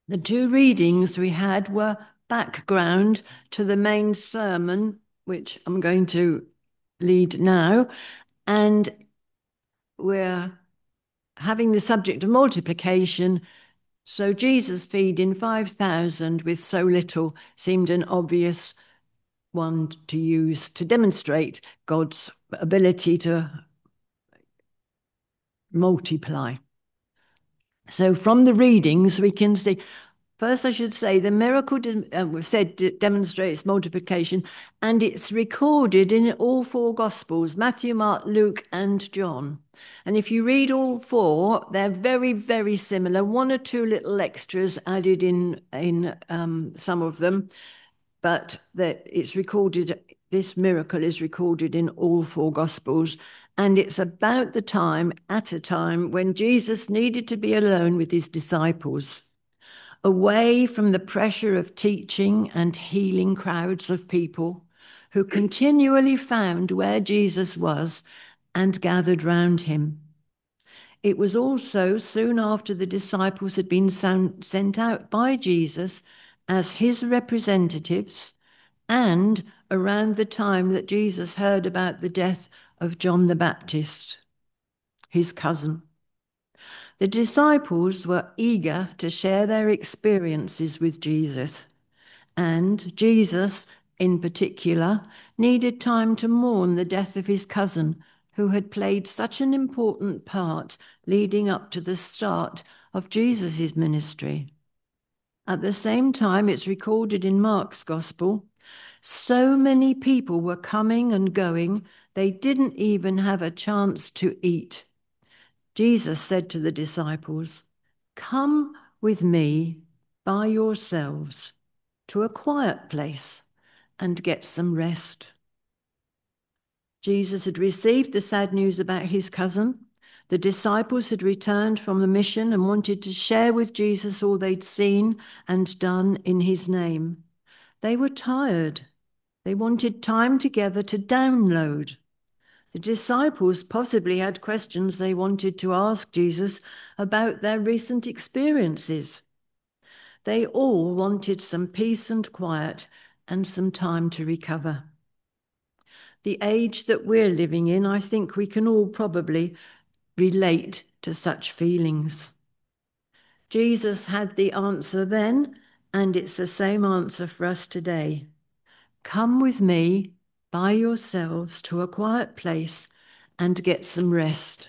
The two readings we had were background to the main sermon, which I'm going to lead now. And we're having the subject of multiplication. So Jesus feeding 5,000 with so little seemed an obvious one to use to demonstrate God's ability to multiply. So from the readings, we can see. First, I should say the miracle we've said demonstrates multiplication, and it's recorded in all four Gospels: Matthew, Mark, Luke, and John. And if you read all four, they're very, very similar. One or two little extras added in some of them, but that it's recorded. This miracle is recorded in all four Gospels, and it's about the time, at a time, when Jesus needed to be alone with his disciples, away from the pressure of teaching and healing crowds of people who continually found where Jesus was and gathered round him. It was also soon after the disciples had been sent out by Jesus as his representatives, and around the time that Jesus heard about the death of John the Baptist, his cousin. The disciples were eager to share their experiences with Jesus, and Jesus, in particular, needed time to mourn the death of his cousin, who had played such an important part leading up to the start of Jesus' ministry. At the same time, it's recorded in Mark's Gospel, so many people were coming and going, they didn't even have a chance to eat. Jesus said to the disciples, "Come with me by yourselves to a quiet place and get some rest." Jesus had received the sad news about his cousin. The disciples had returned from the mission and wanted to share with Jesus all they'd seen and done in his name. They were tired. They wanted time together to download. The disciples possibly had questions they wanted to ask Jesus about their recent experiences. They all wanted some peace and quiet and some time to recover. The age that we're living in, I think we can all probably relate to such feelings. Jesus had the answer then, and it's the same answer for us today. Come with me by yourselves to a quiet place and get some rest.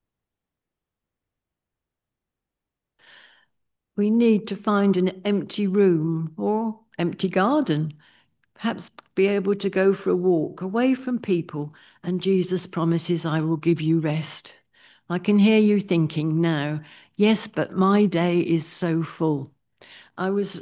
We need to find an empty room or empty garden, perhaps be able to go for a walk away from people, and Jesus promises, "I will give you rest." I can hear you thinking now, "Yes, but my day is so full." I was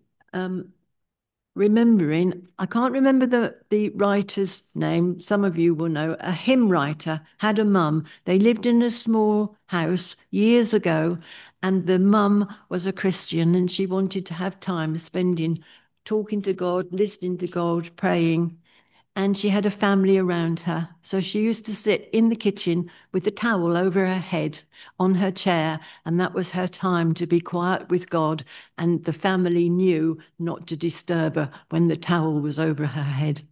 remembering, I can't remember the writer's name, some of you will know, a hymn writer had a mum. They lived in a small house years ago, and the mum was a Christian, and she wanted to have time spending talking to God, listening to God, praying. And she had a family around her. So she used to sit in the kitchen with the towel over her head on her chair, and that was her time to be quiet with God. And the family knew not to disturb her when the towel was over her head.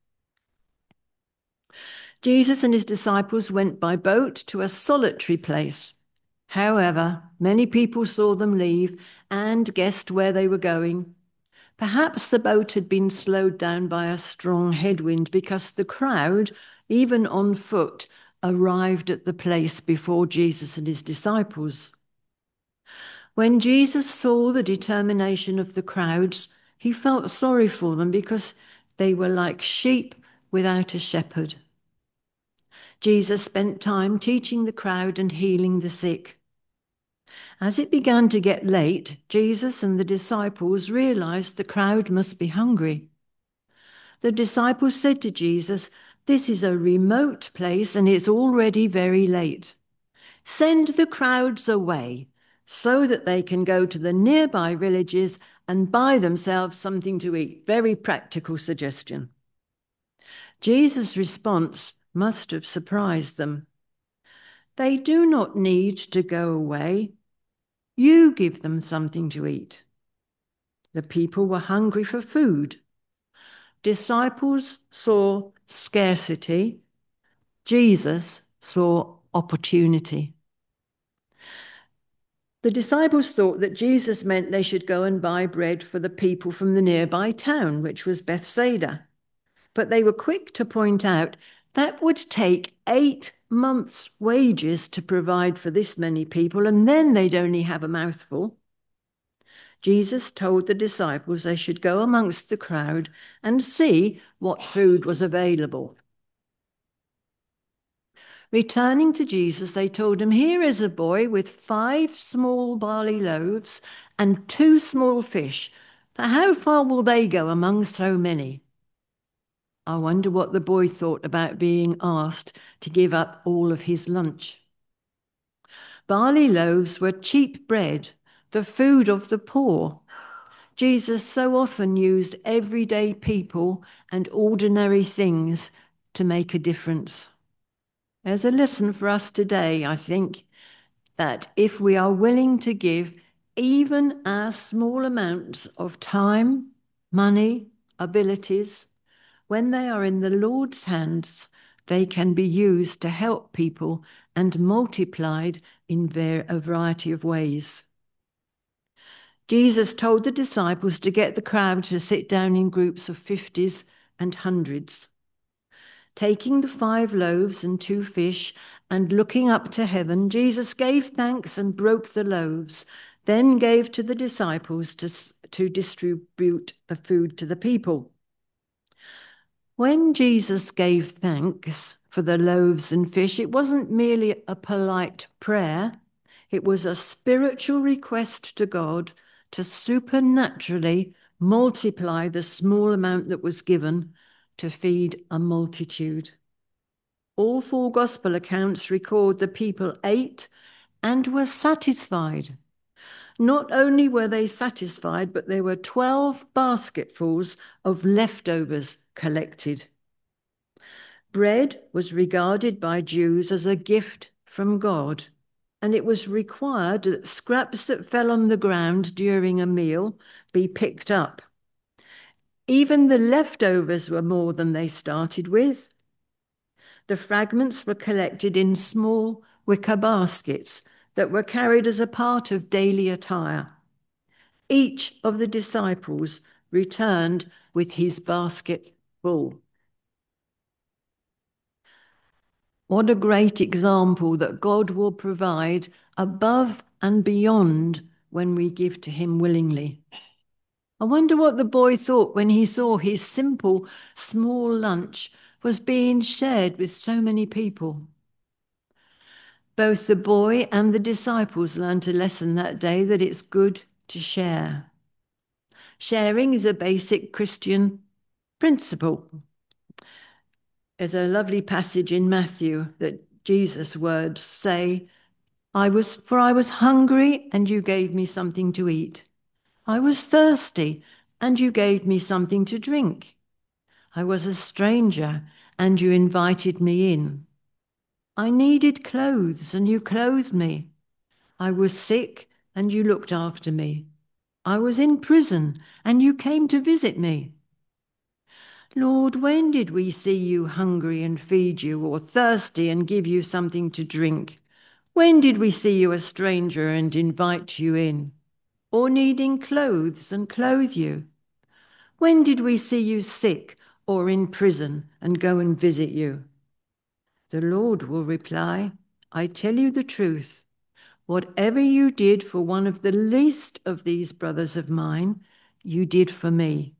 Jesus and his disciples went by boat to a solitary place. However, many people saw them leave and guessed where they were going. Perhaps the boat had been slowed down by a strong headwind because the crowd, even on foot, arrived at the place before Jesus and his disciples. When Jesus saw the determination of the crowds, he felt sorry for them because they were like sheep without a shepherd. Jesus spent time teaching the crowd and healing the sick. As it began to get late, Jesus and the disciples realized the crowd must be hungry. The disciples said to Jesus, "This is a remote place and it's already very late. Send the crowds away so that they can go to the nearby villages and buy themselves something to eat." Very practical suggestion. Jesus' response must have surprised them. "They do not need to go away. You give them something to eat." The people were hungry for food. Disciples saw scarcity. Jesus saw opportunity. The disciples thought that Jesus meant they should go and buy bread for the people from the nearby town, which was Bethsaida. But they were quick to point out that would take 8 months' wages to provide for this many people, and then they'd only have a mouthful. Jesus told the disciples they should go amongst the crowd and see what food was available. Returning to Jesus, they told him, "Here is a boy with 5 small barley loaves and 2 small fish. But how far will they go among so many?" I wonder what the boy thought about being asked to give up all of his lunch. Barley loaves were cheap bread, the food of the poor. Jesus so often used everyday people and ordinary things to make a difference. There's a lesson for us today, I think, that if we are willing to give even our small amounts of time, money, abilities, when they are in the Lord's hands, they can be used to help people and multiplied in a variety of ways. Jesus told the disciples to get the crowd to sit down in groups of 50s and 100s. Taking the 5 loaves and 2 fish and looking up to heaven, Jesus gave thanks and broke the loaves, then gave to the disciples to distribute the food to the people. When Jesus gave thanks for the loaves and fish, it wasn't merely a polite prayer. It was a spiritual request to God to supernaturally multiply the small amount that was given to feed a multitude. All 4 gospel accounts record the people ate and were satisfied. Not only were they satisfied, but there were 12 basketfuls of leftovers collected. Bread was regarded by Jews as a gift from God, and it was required that scraps that fell on the ground during a meal be picked up. Even the leftovers were more than they started with. The fragments were collected in small wicker baskets that were carried as a part of daily attire. Each of the disciples returned with his basket full. What a great example that God will provide above and beyond when we give to him willingly. I wonder what the boy thought when he saw his simple, small lunch was being shared with so many people. Both the boy and the disciples learned a lesson that day that it's good to share. Sharing is a basic Christian principle. There's a lovely passage in Matthew that Jesus' words say, I was hungry and you gave me something to eat. I was thirsty and you gave me something to drink. I was a stranger and you invited me in. I needed clothes and you clothed me. I was sick and you looked after me. I was in prison and you came to visit me. Lord, when did we see you hungry and feed you, or thirsty and give you something to drink? When did we see you a stranger and invite you in, or needing clothes and clothe you? When did we see you sick or in prison and go and visit you? The Lord will reply, I tell you the truth. Whatever you did for one of the least of these brothers of mine, you did for me.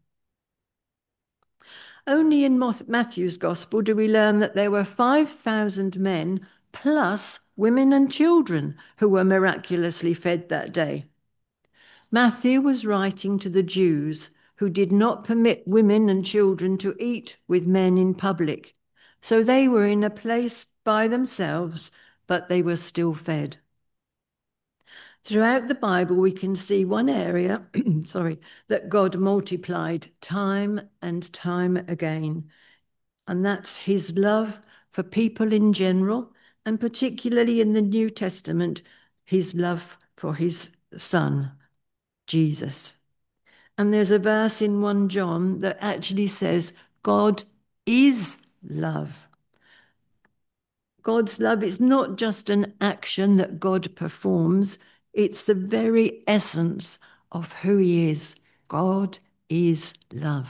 Only in Matthew's Gospel do we learn that there were 5,000 men plus women and children who were miraculously fed that day. Matthew was writing to the Jews who did not permit women and children to eat with men in public. So they were in a place by themselves, but they were still fed. Throughout the Bible, we can see one area, that God multiplied time and time again. And that's his love for people in general, and particularly in the New Testament, his love for his son, Jesus. And there's a verse in 1 John that actually says, God is love. God's love is not just an action that God performs, it's the very essence of who he is. God is love.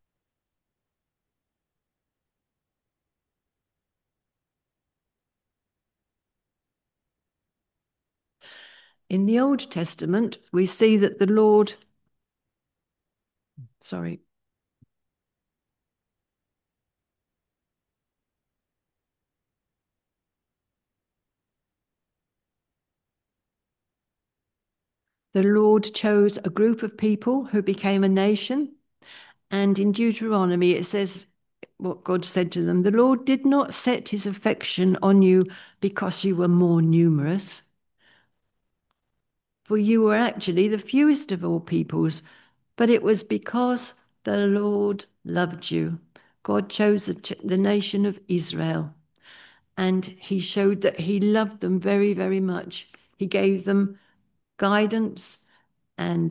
In the Old Testament, we see that the Lord, sorry, the Lord chose a group of people who became a nation. And in Deuteronomy, it says what God said to them, the Lord did not set his affection on you because you were more numerous, for you were actually the fewest of all peoples, but it was because the Lord loved you. God chose the nation of Israel, and he showed that he loved them very, very much. He gave them guidance and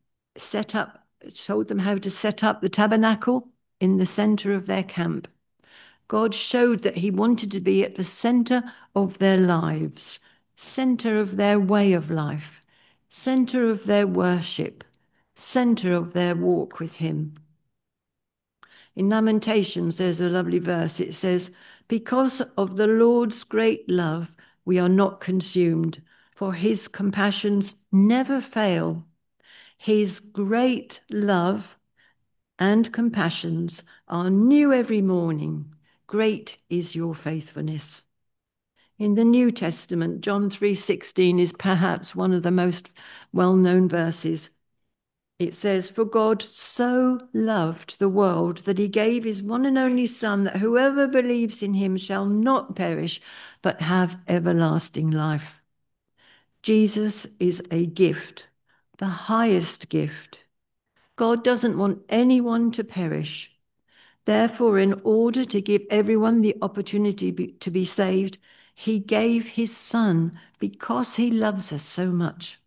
told them how to set up the tabernacle in the center of their camp. God showed that he wanted to be at the center of their lives, center of their way of life, center of their worship, center of their walk with him. In Lamentations, there's a lovely verse. It says, because of the Lord's great love, we are not consumed, for his compassions never fail. His great love and compassions are new every morning. Great is your faithfulness. In the New Testament, John 3:16 is perhaps one of the most well-known verses. It says, for God so loved the world that he gave his one and only Son, that whoever believes in him shall not perish, but have everlasting life. Jesus is a gift, the highest gift. God doesn't want anyone to perish. Therefore, in order to give everyone the opportunity to be saved, he gave his Son because he loves us so much.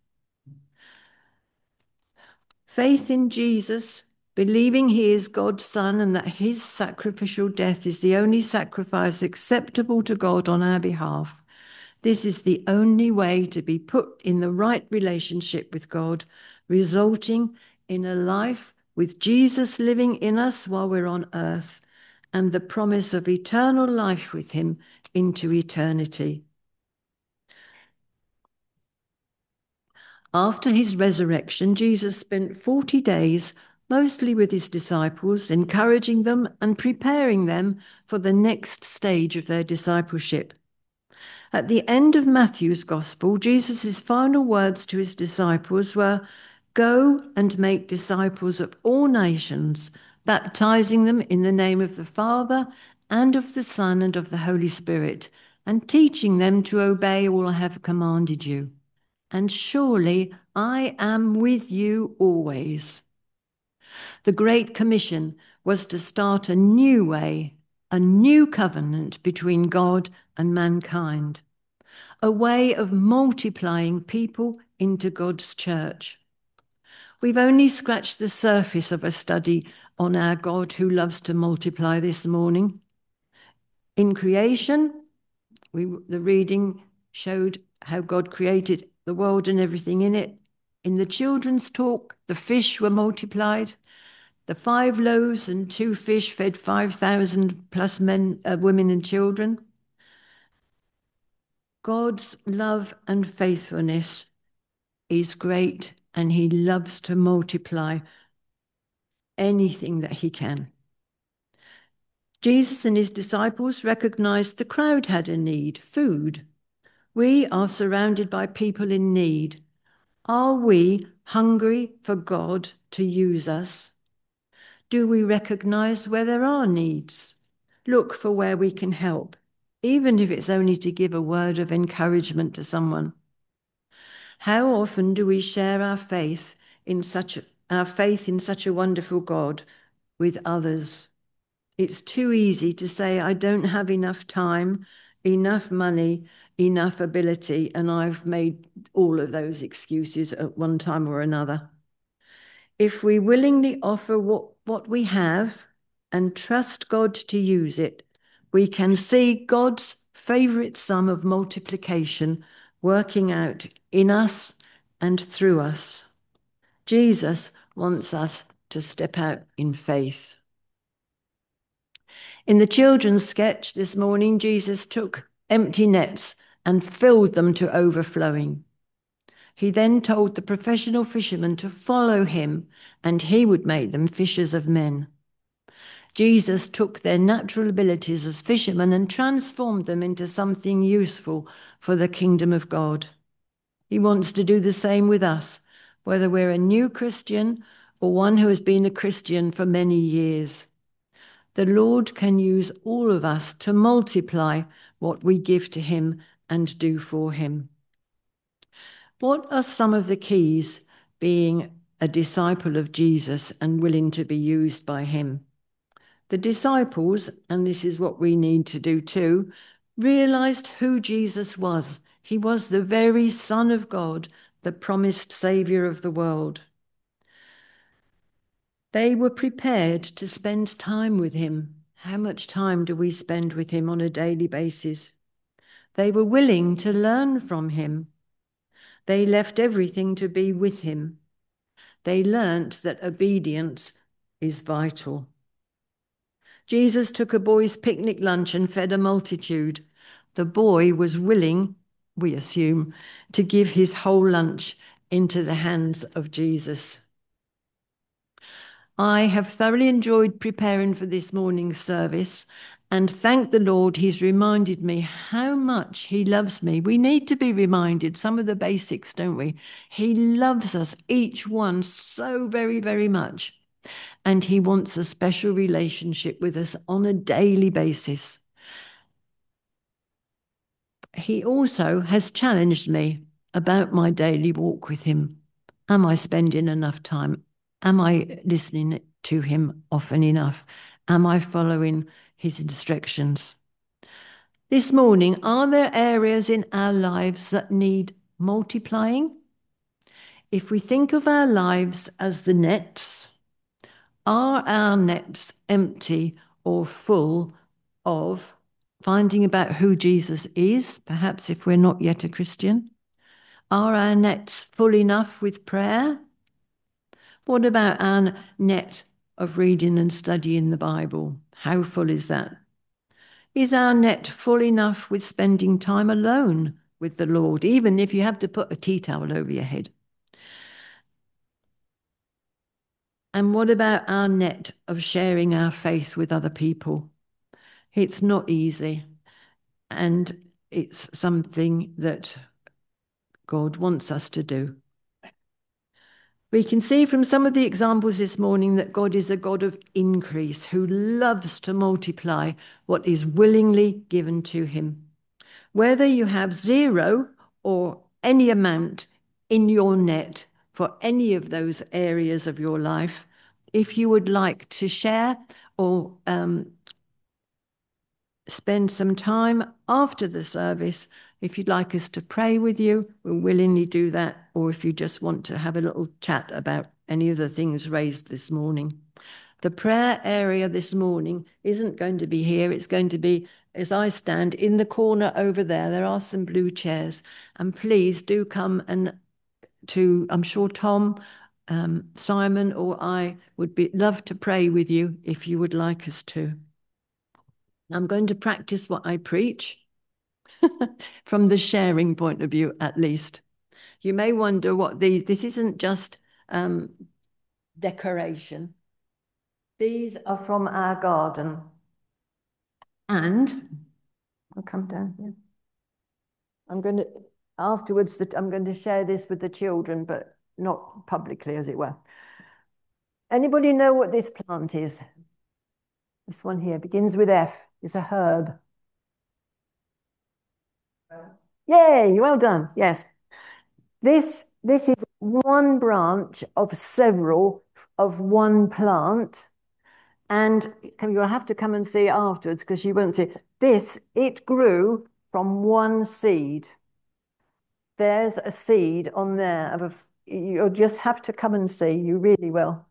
Faith in Jesus, believing he is God's Son and that his sacrificial death is the only sacrifice acceptable to God on our behalf. This is the only way to be put in the right relationship with God, resulting in a life with Jesus living in us while we're on earth, and the promise of eternal life with him into eternity. After his resurrection, Jesus spent 40 days mostly with his disciples, encouraging them and preparing them for the next stage of their discipleship. At the end of Matthew's Gospel, Jesus' final words to his disciples were, go and make disciples of all nations, baptizing them in the name of the Father and of the Son and of the Holy Spirit, and teaching them to obey all I have commanded you. And surely I am with you always. The Great Commission was to start a new way, a new covenant between God and mankind, a way of multiplying people into God's church. We've only scratched the surface of a study on our God who loves to multiply this morning. In creation, the reading showed how God created the world and everything in it. In the children's talk, the fish were multiplied. The 5 loaves and 2 fish fed 5,000 plus men, women and children. God's love and faithfulness is great, and he loves to multiply anything that he can. Jesus and his disciples recognized the crowd had a need, food. We are surrounded by people in need. Are we hungry for God to use us? Do we recognize where there are needs? Look for where we can help, even if it's only to give a word of encouragement to someone. How often do we share our faith in such a wonderful God with others? It's too easy to say, I don't have enough time, enough money, enough ability, and I've made all of those excuses at one time or another. If we willingly offer what we have and trust God to use it, we can see God's favorite sum of multiplication working out in us and through us. Jesus wants us to step out in faith. In the children's sketch this morning, Jesus took empty nets and filled them to overflowing. He then told the professional fishermen to follow him, and he would make them fishers of men. Jesus took their natural abilities as fishermen and transformed them into something useful for the kingdom of God. He wants to do the same with us, whether we're a new Christian or one who has been a Christian for many years. The Lord can use all of us to multiply what we give to him and do for him. What are some of the keys being a disciple of Jesus and willing to be used by him? The disciples, and this is what we need to do too, realized who Jesus was. He was the very Son of God, the promised Savior of the world. They were prepared to spend time with him. How much time do we spend with him on a daily basis? They were willing to learn from him. They left everything to be with him. They learnt that obedience is vital. Jesus took a boy's picnic lunch and fed a multitude. The boy was willing, we assume, to give his whole lunch into the hands of Jesus. I have thoroughly enjoyed preparing for this morning's service and thank the Lord he's reminded me how much he loves me. We need to be reminded some of the basics, don't we? He loves us, each one, so very, very much. And he wants a special relationship with us on a daily basis. He also has challenged me about my daily walk with him. Am I spending enough time? Am I listening to him often enough? Am I following his instructions? This morning, are there areas in our lives that need multiplying? If we think of our lives as the nets, are our nets empty or full of finding about who Jesus is, perhaps if we're not yet a Christian? Are our nets full enough with prayer? What about our net of reading and studying the Bible? How full is that? Is our net full enough with spending time alone with the Lord, even if you have to put a tea towel over your head? And what about our net of sharing our faith with other people? It's not easy, and it's something that God wants us to do. We can see from some of the examples this morning that God is a God of increase who loves to multiply what is willingly given to him. Whether you have zero or any amount in your net for any of those areas of your life, if you would like to share or spend some time after the service, if you'd like us to pray with you, we'll willingly do that. Or if you just want to have a little chat about any of the things raised this morning. The prayer area this morning isn't going to be here. It's going to be, as I stand in the corner over there, there are some blue chairs. And please do come and I'm sure Tom, Simon or I would love to pray with you if you would like us to. I'm going to practice what I preach from the sharing point of view, at least. You may wonder what this isn't just decoration. These are from our garden. And I'll come down here. I'm going to, afterwards, I'm going to share this with the children, but not publicly, as it were. Anybody know what this plant is? This one here begins with F. It's a herb. Yay, well done. Yes. This is one branch of several of one plant. And you'll have to come and see it afterwards because you won't see it. It grew from one seed. There's a seed on there of you'll just have to come and see. You really will.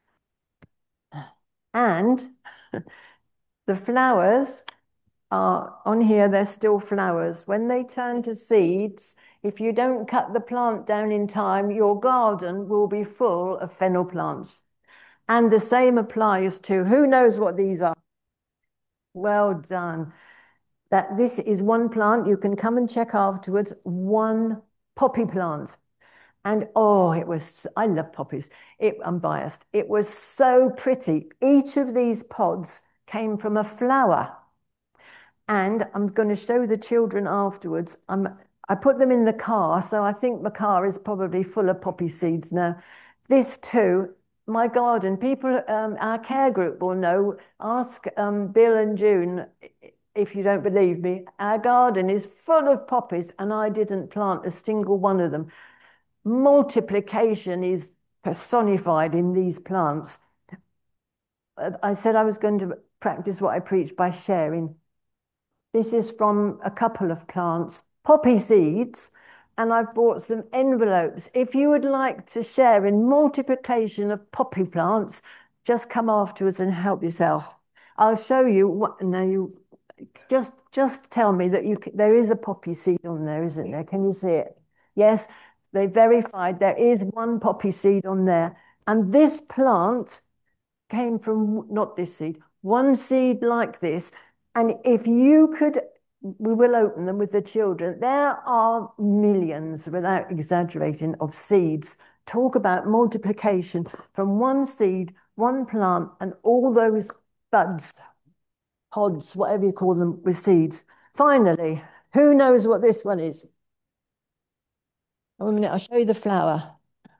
And the flowers are on here, they're still flowers. When they turn to seeds, if you don't cut the plant down in time, your garden will be full of fennel plants. And the same applies to, who knows what these are? Well done. That this is one plant. You can come and check afterwards. One poppy plant. And oh, I love poppies. I'm biased. It was so pretty. Each of these pods came from a flower. And I'm going to show the children afterwards. I put them in the car, so I think my car is probably full of poppy seeds now. This too, my garden, people, our care group will know. Ask Bill and June if you don't believe me. Our garden is full of poppies, and I didn't plant a single one of them. Multiplication is personified in these plants. I said I was going to practice what I preach by sharing. This is from a couple of plants, poppy seeds, and I've bought some envelopes. If you would like to share in multiplication of poppy plants, just come afterwards and help yourself. I'll show you what. Now you just tell me that there is a poppy seed on there, isn't there? Can you see it? Yes, they verified there is one poppy seed on there, and this plant came from not this seed, one seed like this. And if you could, we will open them with the children. There are millions, without exaggerating, of seeds. Talk about multiplication from one seed, one plant, and all those buds, pods, whatever you call them, with seeds. Finally, who knows what this one is? Oh, a minute, I'll show you the flower.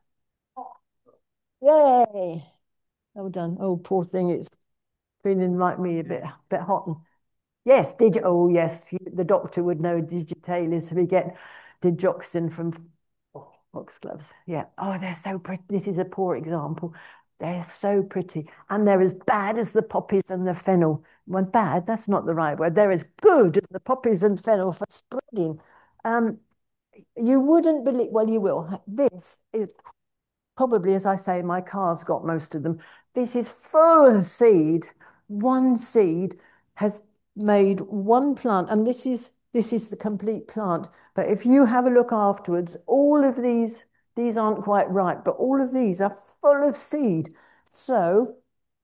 Yay! Well done. Oh, poor thing, it's feeling like me a bit hot. Yes, oh yes, the doctor would know digitalis. We get digoxin from foxgloves. Yeah. Oh, they're so pretty. This is a poor example. They're so pretty. And they're as bad as the poppies and the fennel. Well, bad, that's not the right word. They're as good as the poppies and fennel for spreading. You wouldn't believe, well, you will. This is probably, as I say, my car's got most of them. This is full of seed. One seed has made one plant, and this is the complete plant. But if you have a look afterwards, all of these aren't quite ripe, but all of these are full of seed. So,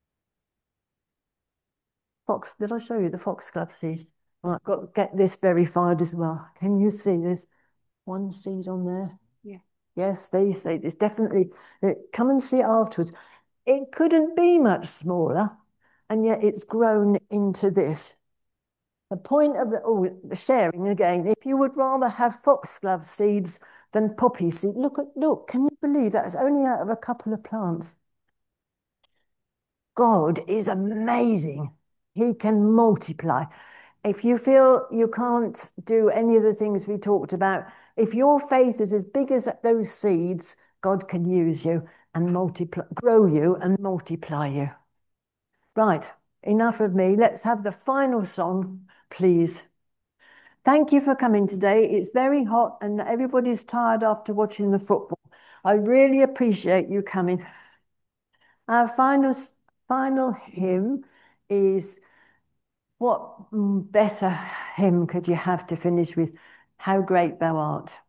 did I show you the foxglove seed? Well, I've got to get this verified as well. Can you see this? One seed on there. Yeah. Yes, they say it's definitely, come and see it afterwards. It couldn't be much smaller, and yet it's grown into this. The point of the sharing again, if you would rather have foxglove seeds than poppy seed, look, can you believe that's only out of a couple of plants? God is amazing. He can multiply. If you feel you can't do any of the things we talked about, if your faith is as big as those seeds, God can use you and grow you and multiply you. Right, enough of me. Let's have the final song, please. Thank you for coming today. It's very hot and everybody's tired after watching the football. I really appreciate you coming. Our final hymn is, what better hymn could you have to finish with? How Great Thou Art.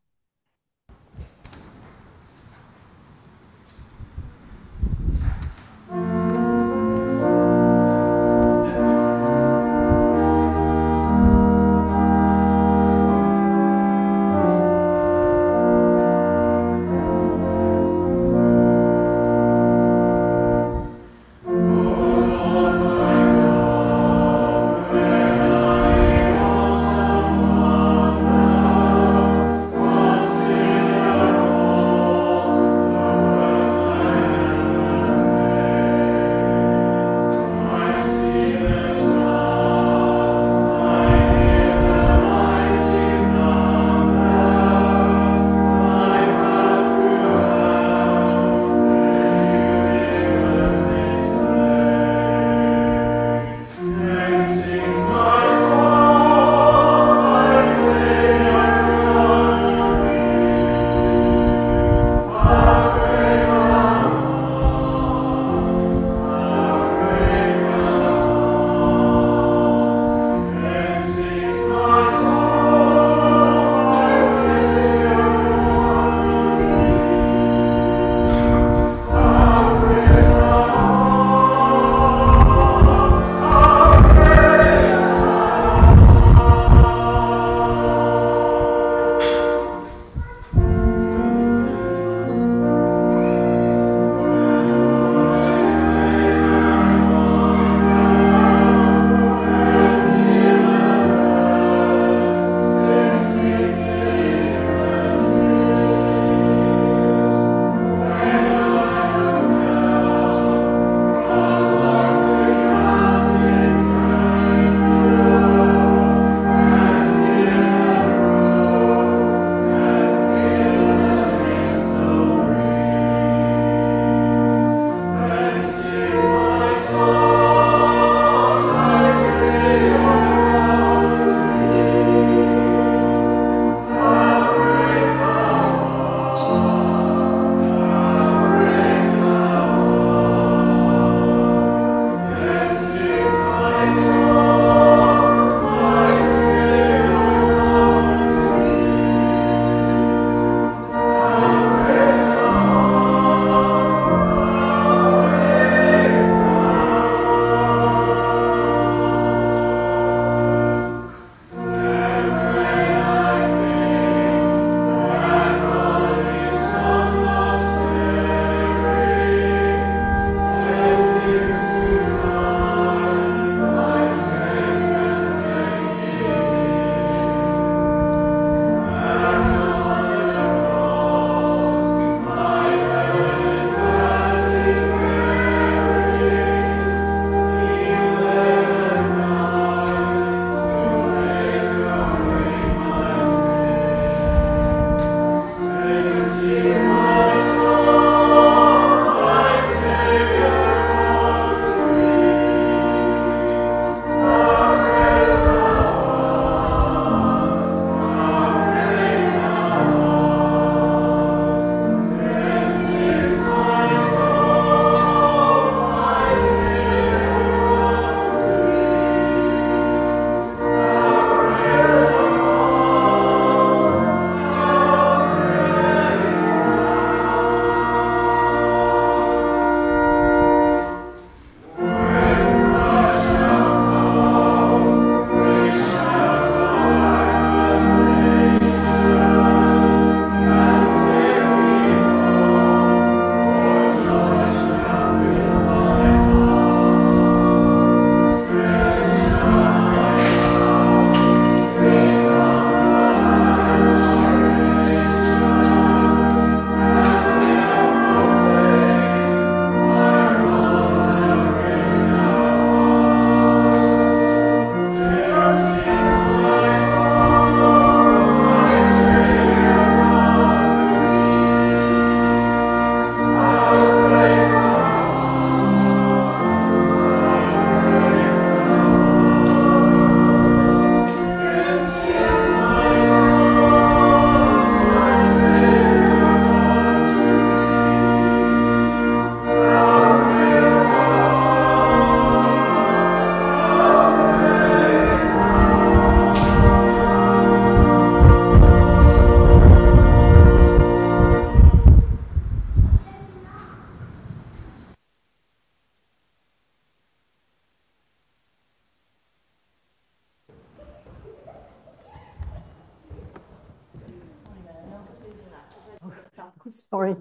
Sorry.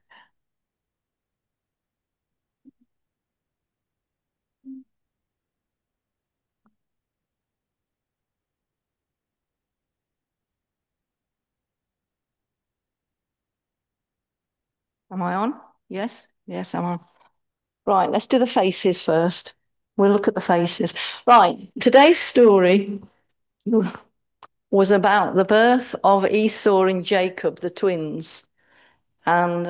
Am I on? Yes? Yes, I'm on. Right, let's do the faces first. We'll look at the faces. Right, today's story was about the birth of Esau and Jacob, the twins. And,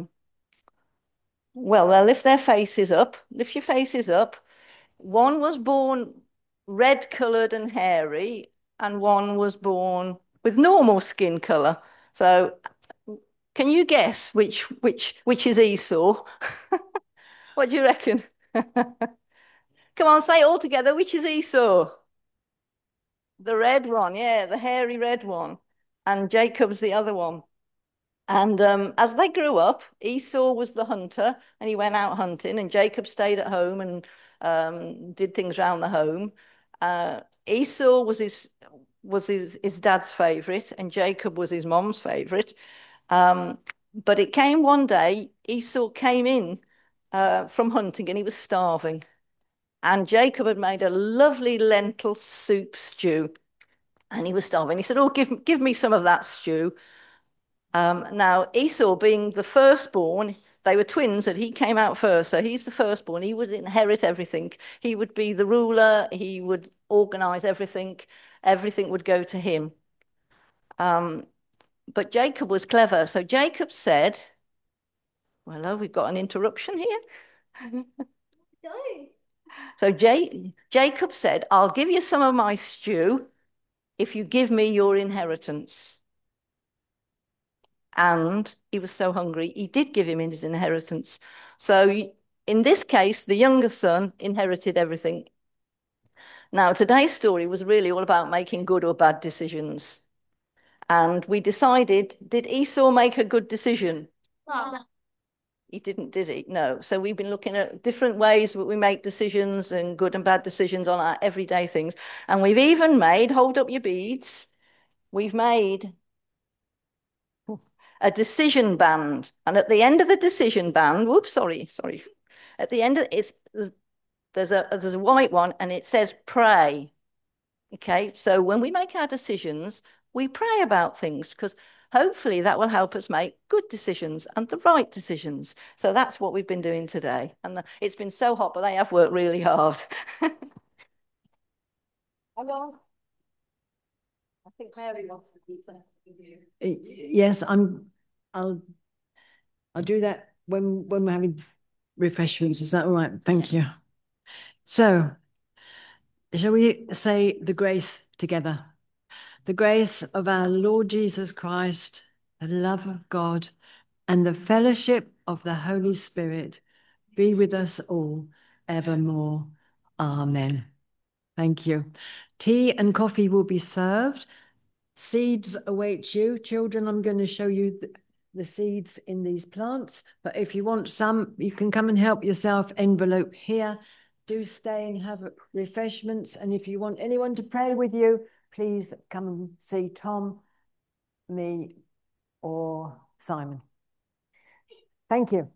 well, they'll lift their faces up. Lift your faces up. One was born red-coloured and hairy, and one was born with normal skin colour. So can you guess which is Esau? What do you reckon? Come on, say it all together. Which is Esau? The red one, yeah, the hairy red one. And Jacob's the other one. And as they grew up, Esau was the hunter and he went out hunting, and Jacob stayed at home and did things around the home. Esau was his dad's favorite, and Jacob was his mom's favorite. But it came one day, Esau came in from hunting and he was starving. And Jacob had made a lovely lentil soup stew, and he was starving. He said, "Oh, give me some of that stew." Now, Esau, being the firstborn, they were twins, and he came out first. So he's the firstborn. He would inherit everything. He would be the ruler. He would organize everything. Everything would go to him. But Jacob was clever. So Jacob said, well, oh, we've got an interruption here. So Jacob said, I'll give you some of my stew if you give me your inheritance. And he was so hungry, he did give him his inheritance. So in this case, the younger son inherited everything. Now, today's story was really all about making good or bad decisions. And we decided, did Esau make a good decision? No. He didn't, did he? No. So we've been looking at different ways that we make decisions and good and bad decisions on our everyday things. And we've even made, hold up your beads, we've made a decision band. And at the end of the decision band, whoops, sorry. At the end of it's there's a white one and it says pray. Okay, so when we make our decisions, we pray about things because hopefully that will help us make good decisions and the right decisions. So that's what we've been doing today. And it's been so hot, but they have worked really hard. Hello. I think Mary wants to do something with you. Yes, I'll do that when we're having refreshments. Is that all right? Thank you. So, shall we say the grace together? The grace of our Lord Jesus Christ, the love of God, and the fellowship of the Holy Spirit be with us all evermore. Amen. Thank you. Tea and coffee will be served. Seeds await you. Children, I'm going to show you the seeds in these plants, but if you want some, you can come and help yourself. Envelope here. Do stay and have refreshments. And if you want anyone to pray with you, please come and see Tom, me, or Simon. Thank you.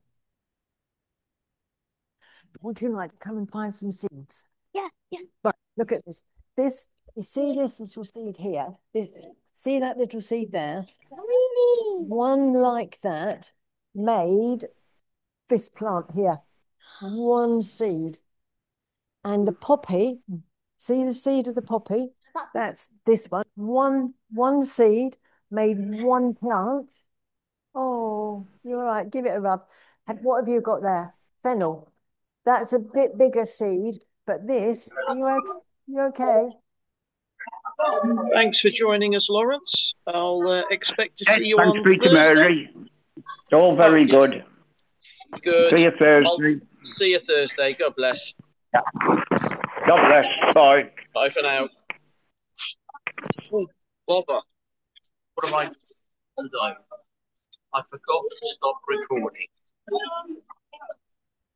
Would you like to come and find some seeds? Yeah. Right, look at this. You see this little seed here? See that little seed there? One like that made this plant here. One seed. And the poppy, see the seed of the poppy? That's this one. One seed made one plant. Oh, you're right. Give it a rub. And what have you got there? Fennel. That's a bit bigger seed, but this, you okay? Thanks for joining us, Lawrence. I'll expect to see you Thanks, on Peter Thursday. Mary. It's all very yes. good. Good. See you Thursday. I'll see you Thursday. God bless. Yeah. God bless. Bye. Bye for now. Oh, bother. What am I doing? I forgot to stop recording.